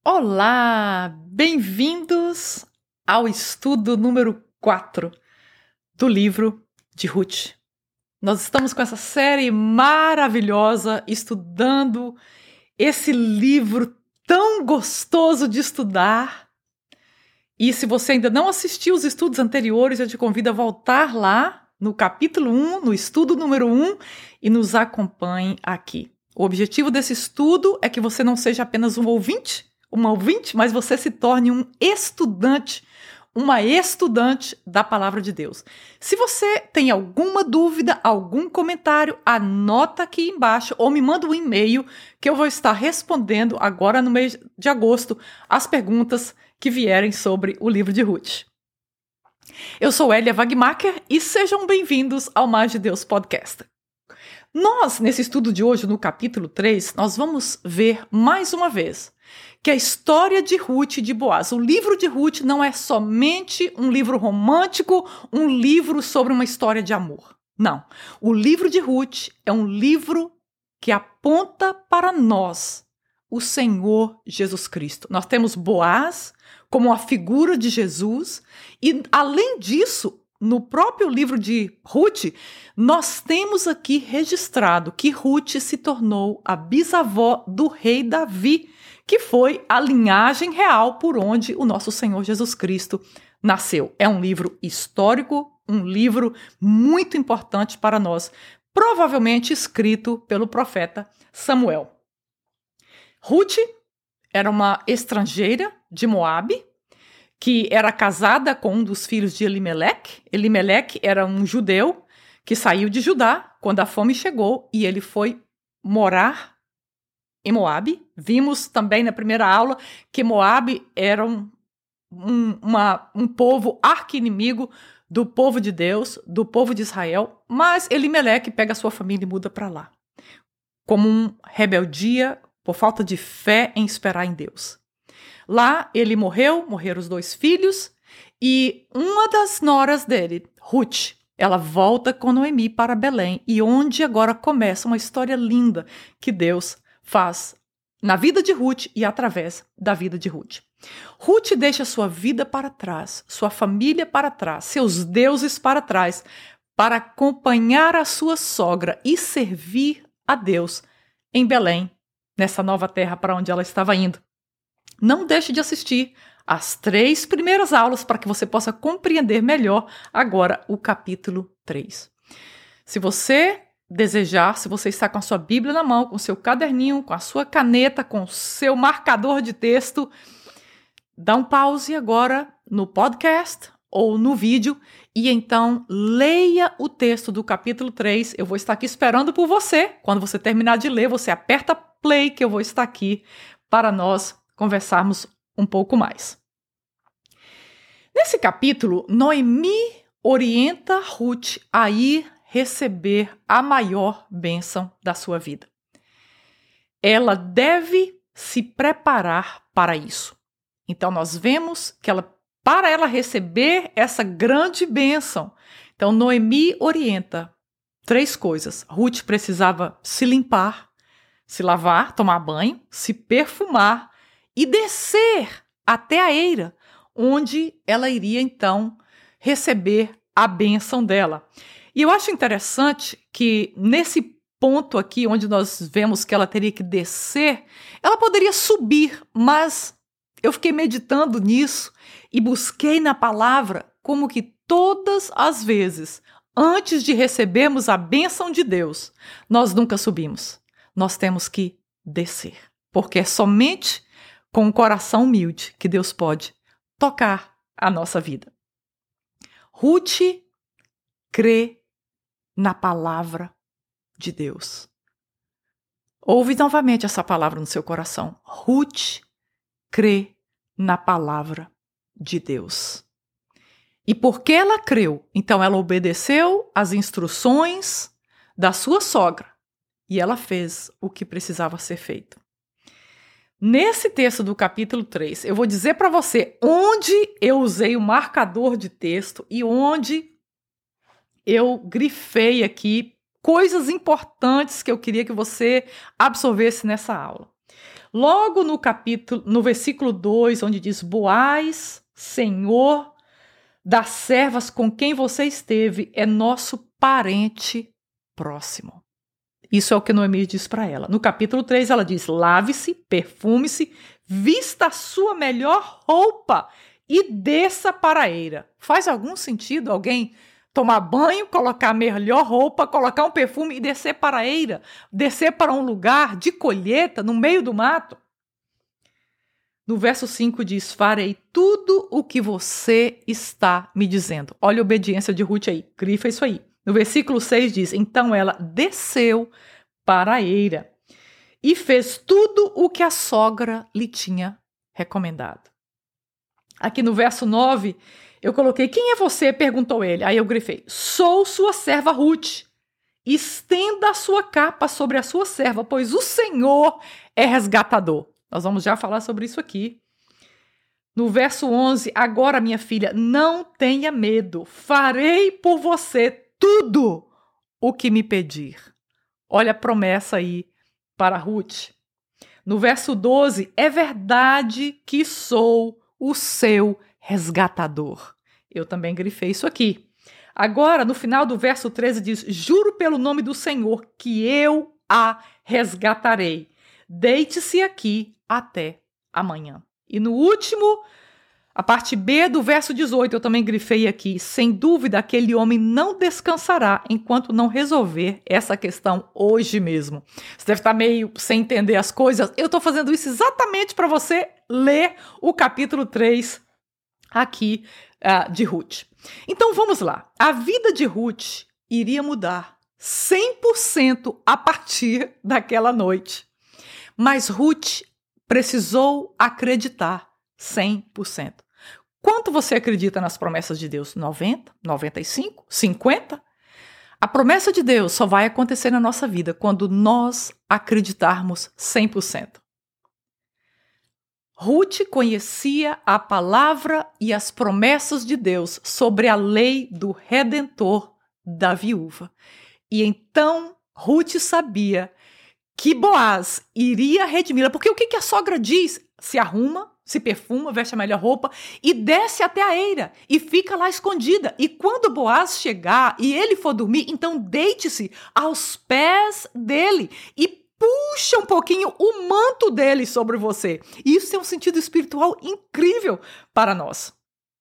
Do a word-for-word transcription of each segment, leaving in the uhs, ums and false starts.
Olá, bem-vindos ao estudo número quatro do livro de Ruth. Nós estamos com essa série maravilhosa, estudando esse livro tão gostoso de estudar. E se você ainda não assistiu os estudos anteriores, eu te convido a voltar lá no capítulo um, no estudo número um, e nos acompanhe aqui. O objetivo desse estudo é que você não seja apenas um ouvinte, uma ouvinte, mas você se torne um estudante, uma estudante da Palavra de Deus. Se você tem alguma dúvida, algum comentário, anota aqui embaixo ou me manda um e-mail que eu vou estar respondendo agora no mês de agosto as perguntas que vierem sobre o livro de Ruth. Eu sou Elia Wagmacher e sejam bem-vindos ao Mais de Deus Podcast. Nós, nesse estudo de hoje, no capítulo três, nós vamos ver mais uma vez que a história de Ruth e de Boaz, o livro de Ruth não é somente um livro romântico, um livro sobre uma história de amor. Não. O livro de Ruth é um livro que aponta para nós, o Senhor Jesus Cristo. Nós temos Boaz como a figura de Jesus e, além disso, no próprio livro de Ruth, nós temos aqui registrado que Ruth se tornou a bisavó do rei Davi, que foi a linhagem real por onde o nosso Senhor Jesus Cristo nasceu. É um livro histórico, um livro muito importante para nós, provavelmente escrito pelo profeta Samuel. Ruth era uma estrangeira de Moabe, que era casada com um dos filhos de Elimeleque. Elimeleque era um judeu que saiu de Judá quando a fome chegou e ele foi morar em Moabe. Vimos também na primeira aula que Moabe era um, um, uma, um povo arqui-inimigo do povo de Deus, do povo de Israel, mas Elimeleque pega a sua família e muda para lá, como uma rebeldia por falta de fé em esperar em Deus. Lá ele morreu, morreram os dois filhos, e uma das noras dele, Ruth, ela volta com Noemi para Belém, e onde agora começa uma história linda que Deus faz na vida de Ruth e através da vida de Ruth. Ruth deixa sua vida para trás, sua família para trás, seus deuses para trás, para acompanhar a sua sogra e servir a Deus em Belém, nessa nova terra para onde ela estava indo. Não deixe de assistir as três primeiras aulas para que você possa compreender melhor agora o capítulo três. Se você desejar, se você está com a sua Bíblia na mão, com o seu caderninho, com a sua caneta, com o seu marcador de texto, dá um pause agora no podcast ou no vídeo e então leia o texto do capítulo três. Eu vou estar aqui esperando por você. Quando você terminar de ler, você aperta play que eu vou estar aqui para nós conversarmos um pouco mais. Nesse capítulo, Noemi orienta Ruth a ir receber a maior bênção da sua vida. Ela deve se preparar para isso. Então, nós vemos que ela, para ela receber essa grande bênção, então Noemi orienta três coisas. Ruth precisava se limpar, se lavar, tomar banho, se perfumar e descer até a eira, onde ela iria, então, receber a bênção dela. E eu acho interessante que, nesse ponto aqui, onde nós vemos que ela teria que descer, ela poderia subir, mas eu fiquei meditando nisso e busquei na palavra como que todas as vezes, antes de recebermos a bênção de Deus, nós nunca subimos. Nós temos que descer, porque é somente com um coração humilde que Deus pode tocar a nossa vida. Ruth crê na palavra de Deus. Ouve novamente essa palavra no seu coração. Ruth crê na palavra de Deus. E porque ela creu, então ela obedeceu às instruções da sua sogra e ela fez o que precisava ser feito. Nesse texto do capítulo três, eu vou dizer para você onde eu usei o marcador de texto e onde eu grifei aqui coisas importantes que eu queria que você absorvesse nessa aula. Logo no capítulo, no versículo dois, onde diz: Boaz, Senhor das servas com quem você esteve, é nosso parente próximo. Isso é o que Noemi diz para ela. No capítulo três, ela diz: lave-se, perfume-se, vista a sua melhor roupa e desça para a eira. Faz algum sentido alguém tomar banho, colocar a melhor roupa, colocar um perfume e descer para a eira? Descer para um lugar de colheita, no meio do mato? No verso cinco diz: farei tudo o que você está me dizendo. Olha a obediência de Ruth aí, grifa isso aí. No versículo seis diz: então ela desceu para a eira e fez tudo o que a sogra lhe tinha recomendado. Aqui no verso nove, eu coloquei: quem é você? Perguntou ele. Aí eu grifei: sou sua serva Ruth. Estenda a sua capa sobre a sua serva, pois o Senhor é resgatador. Nós vamos já falar sobre isso aqui. No verso onze, agora, minha filha, não tenha medo. Farei por você tudo o que me pedir. Olha a promessa aí para Ruth. No verso doze, é verdade que sou o seu resgatador. Eu também grifei isso aqui. Agora, no final do verso treze diz: juro pelo nome do Senhor que eu a resgatarei. Deite-se aqui até amanhã. E no último, a parte B do verso dezoito, eu também grifei aqui: sem dúvida, aquele homem não descansará enquanto não resolver essa questão hoje mesmo. Você deve estar meio sem entender as coisas. Eu estou fazendo isso exatamente para você ler o capítulo três aqui uh, de Ruth. Então vamos lá. A vida de Ruth iria mudar cem por cento a partir daquela noite. Mas Ruth precisou acreditar cem por cento. Quanto você acredita nas promessas de Deus? noventa? noventa e cinco? cinquenta? A promessa de Deus só vai acontecer na nossa vida quando nós acreditarmos cem por cento. Ruth conhecia a palavra e as promessas de Deus sobre a lei do Redentor da viúva. E então Ruth sabia que Boaz iria redimi-la. Porque o que a sogra diz? Se arruma, se perfuma, veste a melhor roupa e desce até a eira e fica lá escondida. E quando Boaz chegar e ele for dormir, então deite-se aos pés dele e puxa um pouquinho o manto dele sobre você. E isso tem um sentido espiritual incrível para nós.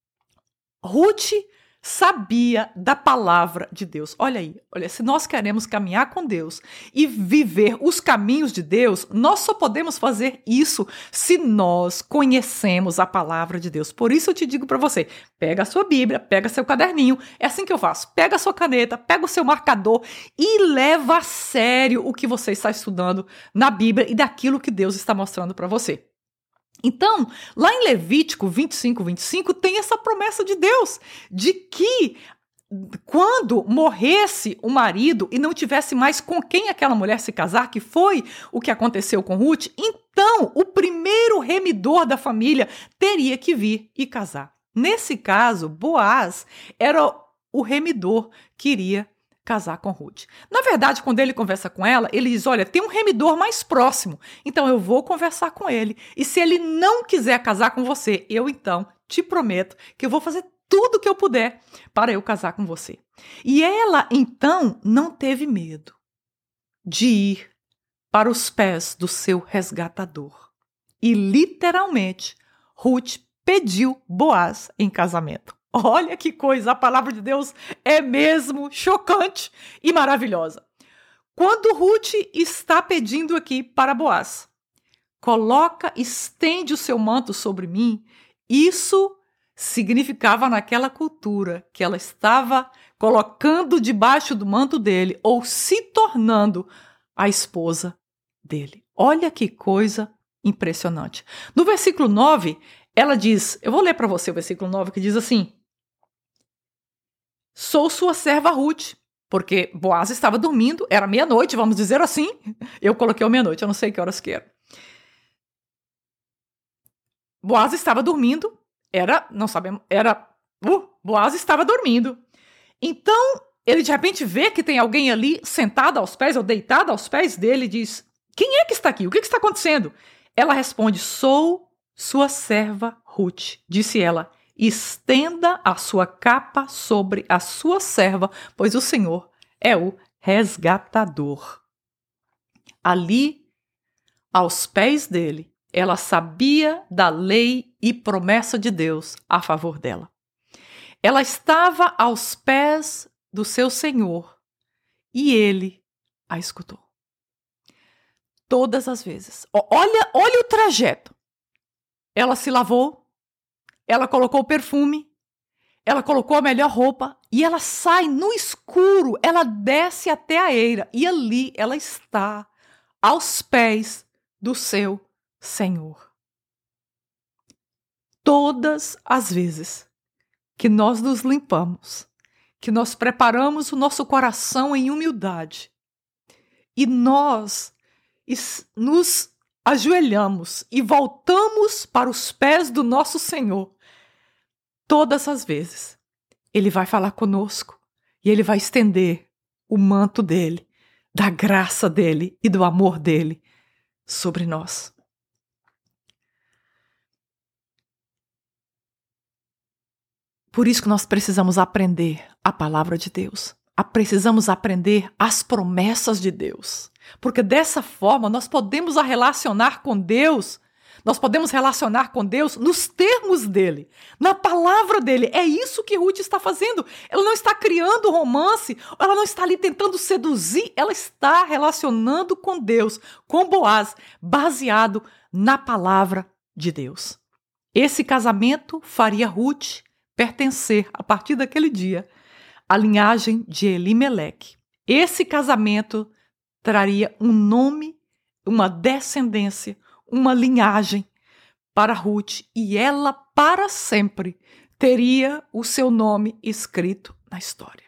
Ruth sabia da palavra de Deus. Olha aí, olha, se nós queremos caminhar com Deus e viver os caminhos de Deus, nós só podemos fazer isso se nós conhecemos a palavra de Deus. Por isso eu te digo para você, pega a sua Bíblia, pega seu caderninho, é assim que eu faço, pega a sua caneta, pega o seu marcador e leva a sério o que você está estudando na Bíblia e daquilo que Deus está mostrando para você. Então, lá em Levítico vinte e cinco, vinte e cinco, tem essa promessa de Deus, de que quando morresse o marido e não tivesse mais com quem aquela mulher se casar, que foi o que aconteceu com Ruth, então o primeiro remidor da família teria que vir e casar. Nesse caso, Boaz era o remidor que iria casar com Ruth. Na verdade, quando ele conversa com ela, ele diz: olha, tem um remidor mais próximo, então eu vou conversar com ele. E se ele não quiser casar com você, eu então te prometo que eu vou fazer tudo o que eu puder para eu casar com você. E ela, então, não teve medo de ir para os pés do seu resgatador. E, literalmente, Ruth pediu Boaz em casamento. Olha que coisa, a palavra de Deus é mesmo chocante e maravilhosa. Quando Ruth está pedindo aqui para Boaz: coloca, estende o seu manto sobre mim, isso significava naquela cultura que ela estava colocando debaixo do manto dele ou se tornando a esposa dele. Olha que coisa impressionante. No versículo nove, ela diz, eu vou ler para você o versículo nove, que diz assim: sou sua serva Ruth, porque Boaz estava dormindo, era meia-noite, vamos dizer assim. Eu coloquei o meia-noite, eu não sei que horas que era. Boaz estava dormindo, era, não sabemos, era, uh, Boaz estava dormindo. Então, ele de repente vê que tem alguém ali sentado aos pés, ou deitado aos pés dele, e diz: Quem é que está aqui? O que, que está acontecendo? Ela responde: sou sua serva Ruth. Disse ela: estenda a sua capa sobre a sua serva, pois o Senhor é o resgatador. Ali, aos pés dele, ela sabia da lei e promessa de Deus a favor dela. Ela estava aos pés do seu Senhor e ele a escutou. Todas as vezes. Olha, olha o trajeto. Ela se lavou, ela colocou perfume, ela colocou a melhor roupa e ela sai no escuro, ela desce até a eira e ali ela está aos pés do seu Senhor. Todas as vezes que nós nos limpamos, que nós preparamos o nosso coração em humildade e nós nos ajoelhamos e voltamos para os pés do nosso Senhor, todas as vezes Ele vai falar conosco e Ele vai estender o manto dEle, da graça dEle e do amor dEle sobre nós. Por isso que nós precisamos aprender a palavra de Deus. Precisamos aprender as promessas de Deus. Porque dessa forma nós podemos relacionar com Deus, nós podemos relacionar com Deus nos termos dele, na palavra dele. É isso que Ruth está fazendo. Ela não está criando romance, ela não está ali tentando seduzir, ela está relacionando com Deus, com Boaz, baseado na palavra de Deus. Esse casamento faria Ruth pertencer, a partir daquele dia, à linhagem de Elimeleque. Esse casamento traria um nome, uma descendência, uma linhagem para Ruth, e ela para sempre teria o seu nome escrito na história.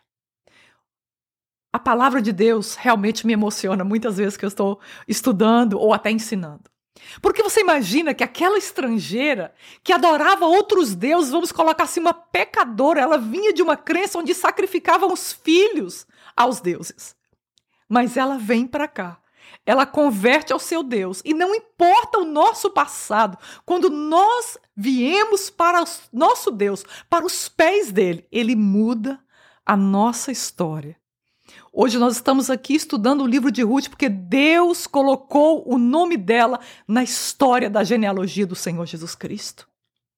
A palavra de Deus realmente me emociona muitas vezes que eu estou estudando ou até ensinando. Porque você imagina que aquela estrangeira que adorava outros deuses, vamos colocar assim, uma pecadora, ela vinha de uma crença onde sacrificavam os filhos aos deuses. Mas ela vem para cá, ela converte ao seu Deus. E não importa o nosso passado, quando nós viemos para o nosso Deus, para os pés dele, ele muda a nossa história. Hoje nós estamos aqui estudando o livro de Ruth porque Deus colocou o nome dela na história da genealogia do Senhor Jesus Cristo.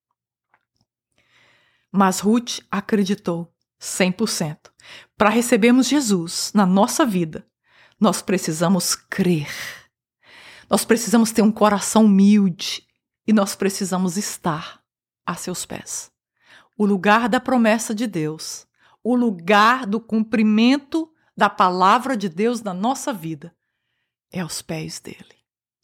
Mas Ruth acreditou cem por cento. Para recebermos Jesus na nossa vida, nós precisamos crer. Nós precisamos ter um coração humilde e nós precisamos estar a seus pés. O lugar da promessa de Deus, o lugar do cumprimento da palavra de Deus na nossa vida é aos pés dele.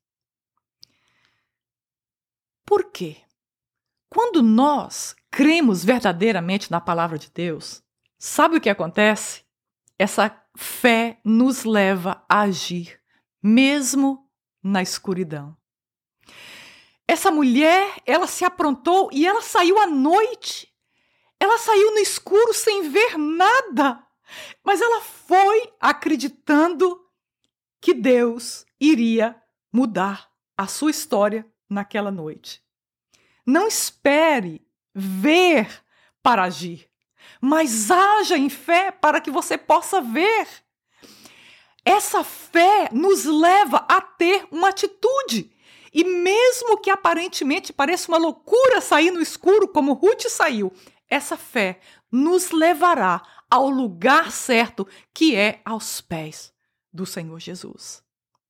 Por quê? Quando nós cremos verdadeiramente na palavra de Deus, sabe o que acontece? Essa fé nos leva a agir, mesmo na escuridão. Essa mulher, ela se aprontou e ela saiu à noite. Ela saiu no escuro sem ver nada. Mas ela foi acreditando que Deus iria mudar a sua história naquela noite. Não espere ver para agir, mas haja em fé para que você possa ver. Essa fé nos leva a ter uma atitude. E mesmo que aparentemente pareça uma loucura sair no escuro, como Ruth saiu, essa fé nos levará ao lugar certo, que é aos pés do Senhor Jesus.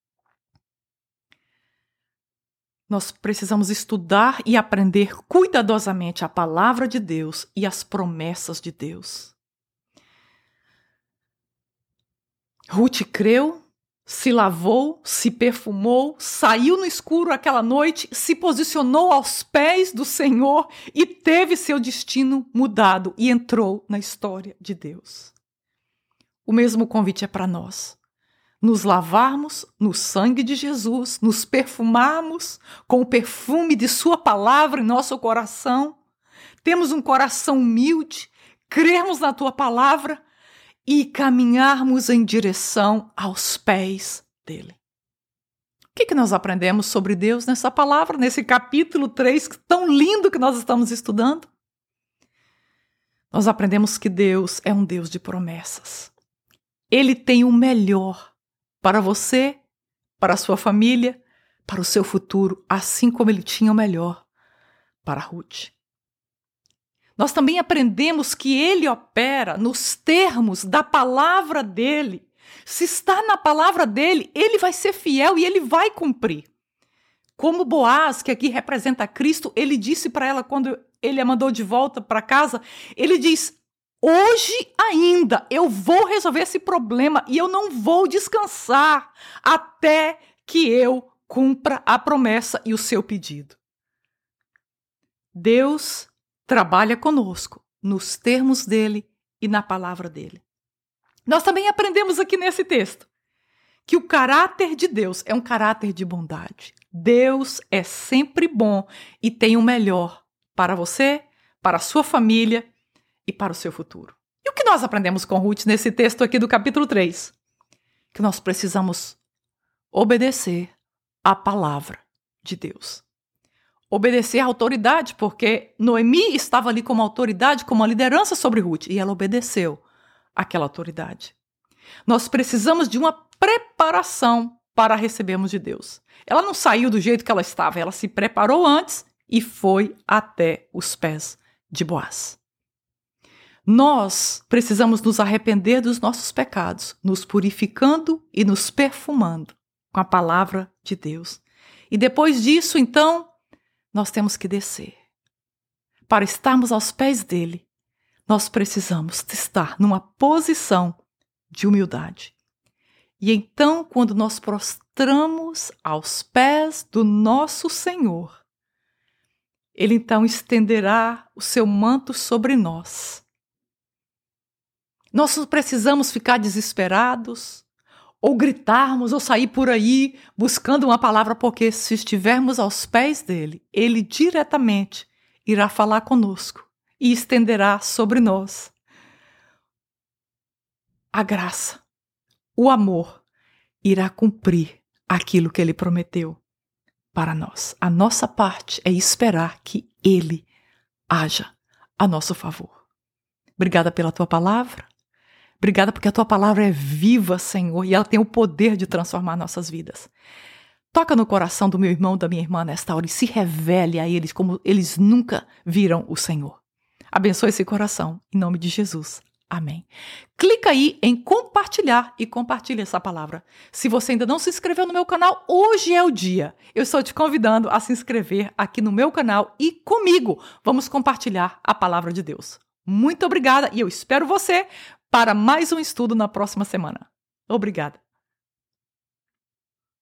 Nós precisamos estudar e aprender cuidadosamente a palavra de Deus e as promessas de Deus. Ruth creu, se lavou, se perfumou, saiu no escuro aquela noite, se posicionou aos pés do Senhor e teve seu destino mudado e entrou na história de Deus. O mesmo convite é para nós. Nos lavarmos no sangue de Jesus, nos perfumarmos com o perfume de sua palavra em nosso coração, temos um coração humilde, crermos na tua palavra e caminharmos em direção aos pés dele. que, que nós aprendemos sobre Deus nessa palavra, nesse capítulo três, tão lindo que nós estamos estudando? Nós aprendemos que Deus é um Deus de promessas. Ele tem o melhor para você, para a sua família, para o seu futuro, assim como Ele tinha o melhor para Ruth. Nós também aprendemos que Ele opera nos termos da palavra dEle. Se está na palavra dEle, Ele vai ser fiel e Ele vai cumprir. Como Boaz, que aqui representa Cristo, ele disse para ela quando ele a mandou de volta para casa, ele diz: hoje ainda eu vou resolver esse problema e eu não vou descansar até que eu cumpra a promessa e o seu pedido. Deus trabalha conosco nos termos dele e na palavra dele. Nós também aprendemos aqui nesse texto que o caráter de Deus é um caráter de bondade. Deus é sempre bom e tem o melhor para você, para a sua família e para o seu futuro. E o que nós aprendemos com Ruth nesse texto aqui do capítulo três? Que nós precisamos obedecer à palavra de Deus. Obedecer à autoridade, porque Noemi estava ali como autoridade, como uma liderança sobre Ruth, e ela obedeceu àquela autoridade. Nós precisamos de uma preparação para recebermos de Deus. Ela não saiu do jeito que ela estava, ela se preparou antes e foi até os pés de Boaz. Nós precisamos nos arrepender dos nossos pecados, nos purificando e nos perfumando com a palavra de Deus. E depois disso, então, nós temos que descer. Para estarmos aos pés dele, nós precisamos estar numa posição de humildade. E então, quando nós prostramos aos pés do nosso Senhor, Ele então estenderá o seu manto sobre nós. Nós não precisamos ficar desesperados, ou gritarmos, ou sair por aí buscando uma palavra, porque se estivermos aos pés dele, ele diretamente irá falar conosco e estenderá sobre nós a graça, o amor, irá cumprir aquilo que ele prometeu para nós. A nossa parte é esperar que ele haja a nosso favor. Obrigada pela tua palavra. Obrigada porque a tua palavra é viva, Senhor, e ela tem o poder de transformar nossas vidas. Toca no coração do meu irmão e da minha irmã nesta hora e se revele a eles como eles nunca viram o Senhor. Abençoe esse coração, em nome de Jesus. Amém. Clica aí em compartilhar e compartilha essa palavra. Se você ainda não se inscreveu no meu canal, hoje é o dia. Eu estou te convidando a se inscrever aqui no meu canal e comigo vamos compartilhar a palavra de Deus. Muito obrigada e eu espero você para mais um estudo na próxima semana. Obrigada.